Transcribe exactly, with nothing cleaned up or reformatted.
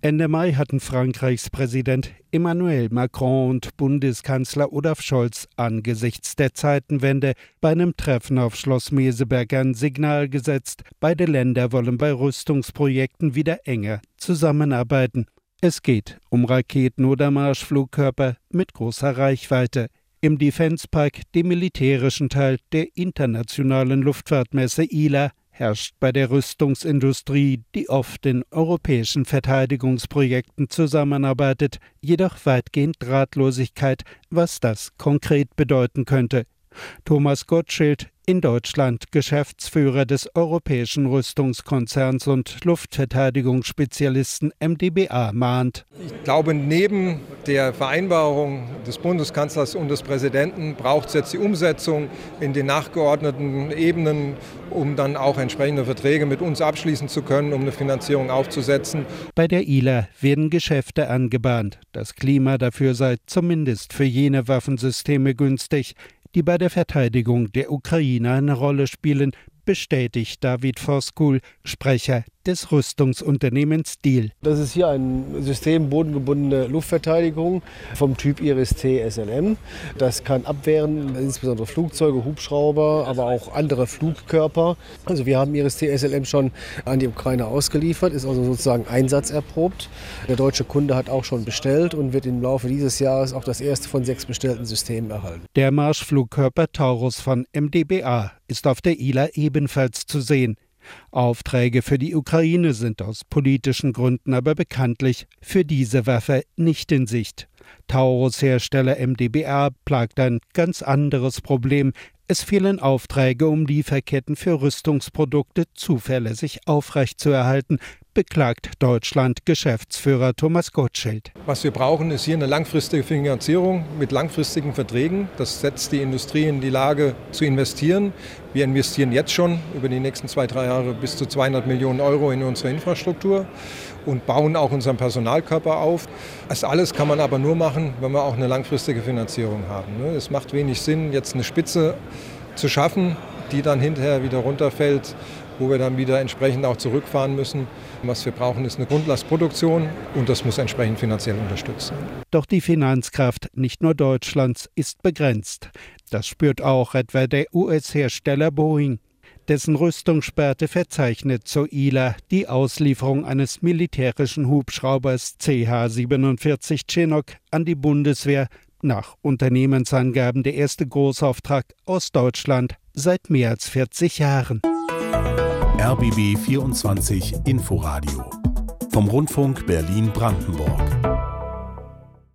Ende Mai hatten Frankreichs Präsident Emmanuel Macron und Bundeskanzler Olaf Scholz angesichts der Zeitenwende bei einem Treffen auf Schloss Meseberg ein Signal gesetzt. Beide Länder wollen bei Rüstungsprojekten wieder enger zusammenarbeiten. Es geht um Raketen oder Marschflugkörper mit großer Reichweite. Im Defence Park, dem militärischen Teil der internationalen Luftfahrtmesse I L A, herrscht bei der Rüstungsindustrie, die oft in europäischen Verteidigungsprojekten zusammenarbeitet, jedoch weitgehend Ratlosigkeit, was das konkret bedeuten könnte. Thomas Gottschild, in Deutschland Geschäftsführer des europäischen Rüstungskonzerns und Luftverteidigungsspezialisten M D B A, mahnt: Ich glaube, neben der Vereinbarung des Bundeskanzlers und des Präsidenten braucht es jetzt die Umsetzung in den nachgeordneten Ebenen, um dann auch entsprechende Verträge mit uns abschließen zu können, um eine Finanzierung aufzusetzen. Bei der I L A werden Geschäfte angebahnt. Das Klima dafür sei zumindest für jene Waffensysteme günstig, die bei der Verteidigung der Ukraine eine Rolle spielen, bestätigt David Voskuhl, Sprecher des Rüstungsunternehmens Diehl. Das ist hier ein System bodengebundene Luftverteidigung vom Typ Iris-T S L M. Das kann abwehren, insbesondere Flugzeuge, Hubschrauber, aber auch andere Flugkörper. Also wir haben Iris-T S L M schon an die Ukraine ausgeliefert, ist also sozusagen einsatzerprobt. Der deutsche Kunde hat auch schon bestellt und wird im Laufe dieses Jahres auch das erste von sechs bestellten Systemen erhalten. Der Marschflugkörper Taurus von M D B A ist auf der I L A ebenfalls zu sehen. Aufträge für die Ukraine sind aus politischen Gründen aber bekanntlich für diese Waffe nicht in Sicht. Taurus-Hersteller M D B A plagt ein ganz anderes Problem. Es fehlen Aufträge, um Lieferketten für Rüstungsprodukte zuverlässig aufrechtzuerhalten, beklagt Deutschland-Geschäftsführer Thomas Gottschild. Was wir brauchen, ist hier eine langfristige Finanzierung mit langfristigen Verträgen. Das setzt die Industrie in die Lage zu investieren. Wir investieren jetzt schon über die nächsten zwei, drei Jahre bis zu zweihundert Millionen Euro in unsere Infrastruktur und bauen auch unseren Personalkörper auf. Das alles kann man aber nur machen, wenn wir auch eine langfristige Finanzierung haben. Es macht wenig Sinn, jetzt eine Spitze zu schaffen, die dann hinterher wieder runterfällt, wo wir dann wieder entsprechend auch zurückfahren müssen. Was wir brauchen, ist eine Grundlastproduktion und das muss entsprechend finanziell unterstützt sein. Doch die Finanzkraft nicht nur Deutschlands ist begrenzt. Das spürt auch etwa der U S-Hersteller Boeing. Dessen Rüstungssparte verzeichnet zur I L A die Auslieferung eines militärischen Hubschraubers C H siebenundvierzig Chinook an die Bundeswehr. Nach Unternehmensangaben der erste Großauftrag aus Deutschland seit mehr als vierzig Jahren. R B B vierundzwanzig Inforadio vom Rundfunk Berlin-Brandenburg.